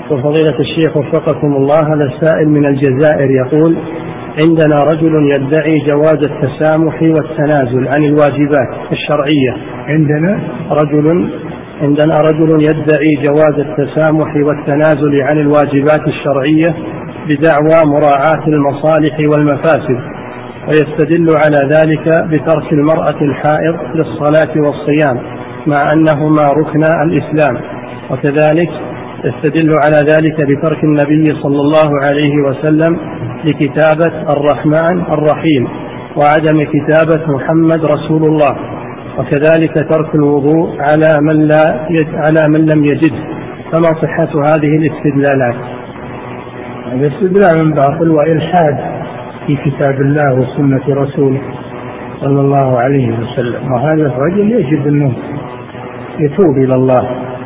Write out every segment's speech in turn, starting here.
وفضيلة الشيخ وفقكم الله، هذا السائل من الجزائر يقول: عندنا رجل يدعي جواز التسامح والتنازل عن الواجبات الشرعية. عندنا رجل يدعي جواز التسامح والتنازل عن الواجبات الشرعية بدعوى مراعاة المصالح والمفاسد، ويستدل على ذلك بترك المرأة الحائض للصلاة والصيام مع أنهما ركن الإسلام، وكذلك يستدل على ذلك بترك النبي صلى الله عليه وسلم لكتابة الرحمن الرحيم وعدم كتابة محمد رسول الله، وكذلك ترك الوضوء على من لم يجد. فما صحة هذه الاستدلالات؟ الاستدلال باطل وإلحاد في كتاب الله وسنة رسوله صلى الله عليه وسلم، وهذا الرجل يجب أنه يتوب إلى الله،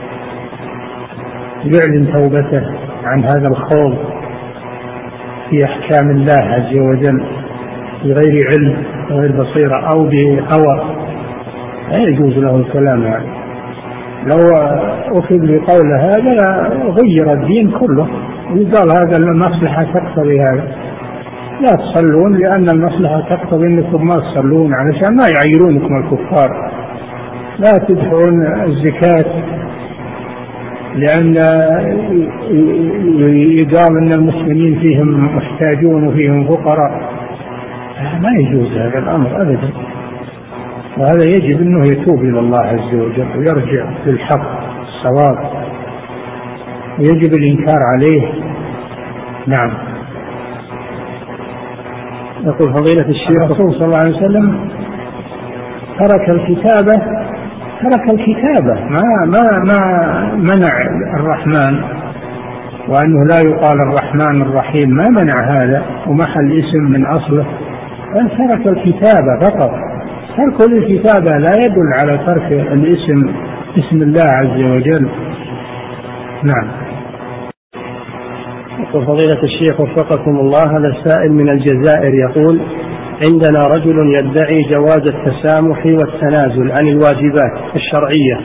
يعلن توبته عن هذا الخوض في أحكام الله عز وجل بغير علم وغير بصيرة أو بهوى. لا يجوز له الكلام يعني. لو أخذ بقول هذا غير الدين كله، ويقال هذا المصلحة تقتضي هذا. لا تصلون لأن المصلحة تقتضي أنكم ما تصلون علشان ما يعيرونكم الكفار. لا تدفعون الزكاة لأن يقال أن المسلمين فيهم محتاجون وفيهم فقراء. ما يجوز هذا الأمر أبدا، وهذا يجب أنه يتوب إلى الله عز وجل ويرجع للحق الصواب، ويجب الإنكار عليه. نعم. يقول فضيلة الشيخ: الرسول صلى الله عليه وسلم ترك الكتابة ما منع الرحمن، وأنه لا يقال الرحمن الرحيم ما منع هذا ومحل اسم من أصله، بل ترك الكتابة فقط. ترك الكتابة لا يدل على ترك الاسم، اسم الله عز وجل. نعم. يقول فضيلة الشيخ وفقكم الله، هذا السائل من الجزائر يقول: عندنا رجل يدعي جواز التسامح والتنازل عن الواجبات الشرعية.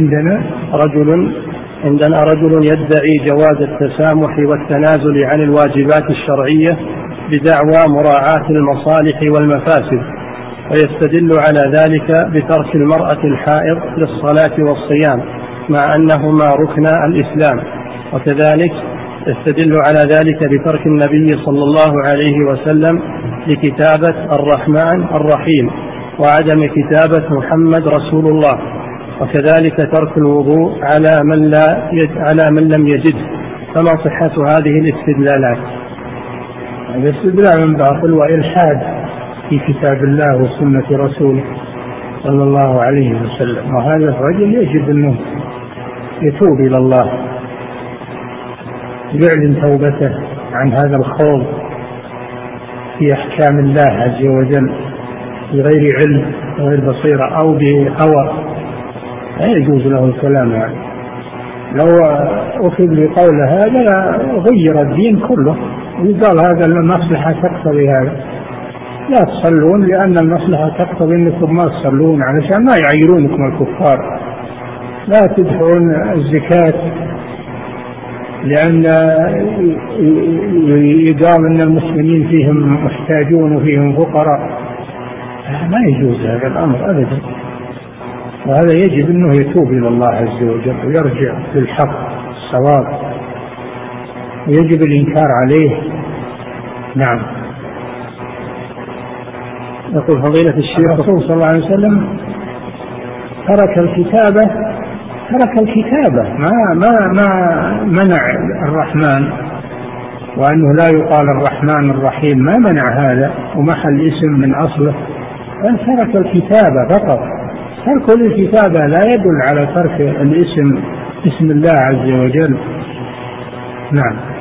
عندنا رجل يدعي جواز التسامح والتنازل عن الواجبات الشرعية بدعوى مراعاة المصالح والمفاسد، ويستدل على ذلك بترك المرأة الحائض للصلاة والصيام مع أنهما ركن الإسلام، وكذلك يستدل على ذلك بترك النبي صلى الله عليه وسلم لكتابة الرحمن الرحيم وعدم كتابة محمد رسول الله، وكذلك ترك الوضوء على من لم يجد. فما صحة هذه الاستدلالات؟ الاستدلال باطل وإلحاد في كتاب الله وسنة رسوله صلى الله عليه وسلم، وهذا الرجل يجب أنه يتوب إلى الله، يعلن توبته عن هذا الخوض في أحكام الله عز وجل بغير علم وغير بصيرة أو بهوى. لا يجوز له الكلام يعني. لو أخذ بقول هذا غير الدين كله، ويقال هذا المصلحة تقتضي هذا. لا تصلون لأن المصلحة تقتضي أنكم ما تصلون علشان ما يعيرونكم الكفار. لا تدفعون الزكاة لأن يقال أن المسلمين فيهم محتاجون وفيهم فقراء. ما يجوز هذا الأمر أبدا، وهذا يجب أنه يتوب إلى الله عز وجل ويرجع للحق الصواب، ويجب الإنكار عليه. نعم. يقول فضيلة الشيخ: الرسول صلى الله عليه وسلم ترك الكتابة ما منع الرحمن، وأنه لا يقال الرحمن الرحيم ما منع هذا ومحل اسم من أصله، بل ترك الكتابة فقط. ترك الكتابة لا يدل على ترك الاسم، اسم الله عز وجل. نعم.